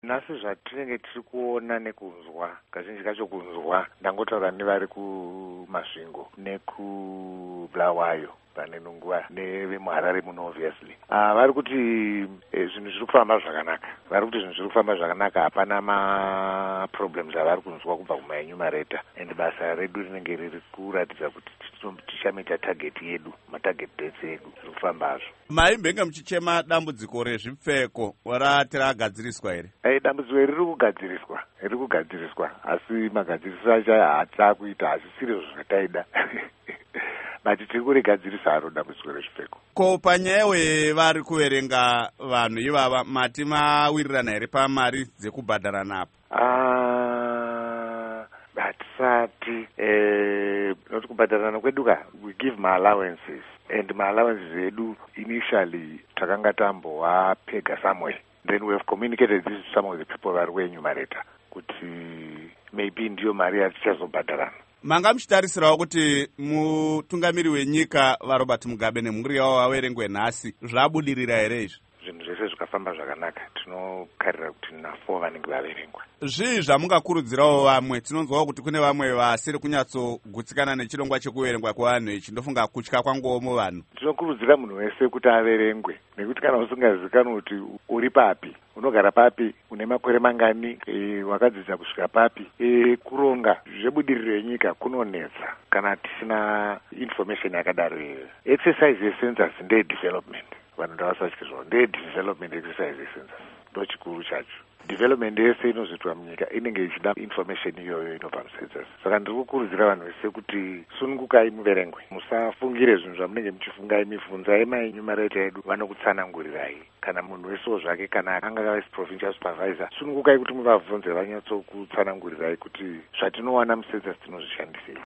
Nhasi zvatinenge tiri kuona nekunzwa, kazhinji kacho kunzwa, ndangotaura nevari kumasvingo nekubulawayo pane Nungwa nevemuHarare muno obviously. Vari kuti zvinhu zviri kufamba zvakanaka. Vari kuti zvinhu zviri kufamba zvakanaka, hapana ma-problems avari kunzwa kubva kumaEnumerator. And basa redu rinenge riri kuratidza kuti tichamita target yedu, ma-target dates edu, zviri kufambazvo. Maimbenge muchichema dambudziko rezvipfeko rati ragadziriswa here? Dambudziko riri kugadziriswa, asi magadziriso acho haatakuita, hasisiri zvataida. Bati tiri kurigadzirisa haro dambudziko rezvipfeko. Ko panyaya yevari kuverenga vanhu ivava, mati mawirirana here pamari dzekubhadhara napo? Hatisati. Noti kubhadharana kweduka, we give my allowances. And my allowances edu initially takanga tambowapega somewhere. Then we have communicated this to some of the people vari kuEnumerator kuti maybe ndiyo mari yatichazobhadharana. Manga muchitarisirawo kuti mutungamiri wenyika vaRobert Mugabe nemhuri yavo vaverengwe nhasi zvabudirira here izvi? Zvinhu zvese zvikafamba zvakanaka, tinokarira kuti na4 vanenge vaverengwa. Zvii zvamungakurudzirawo vamwe? Tinonzwawo kuti kune vamwe vasiri kunyatsogutsikana nechirongwa chekuverengwa kwevanhu ichi, ndofunga kutya kwangomo vanhu. Tinokurudzira munhu wese kuti averengwe, nekuti kana usingazivikanwi kuti uri papi, unogara papi, une makore mangani, wakadzidza kusvika papi, kuronga zvebudiriro yenyika kunonetsa kana tisina information yakadaro. Exercise yecensus ndeyedevelopment. Vanhu ndavasachizvawo ndeyedevelopment exercise yecensus ndo chikuru chacho. Development yese inozoitwa munyika inenge ichida information iyoyo inobva mucensus. Saka ndiri kukurudzira vanhu vese kuti sunungukai muverengwe, musafungire zvinhu zvamunenge muchifungai, mibvunzai maEnumerator edu vanokutsanangurirai. Kana munhu wesewo zvake, kana anga vice provincial supervisor, sunungukai kuti muvabvunze vanyatsokutsanangurirai kuti zvatinowana mucensus tinozvishandisei.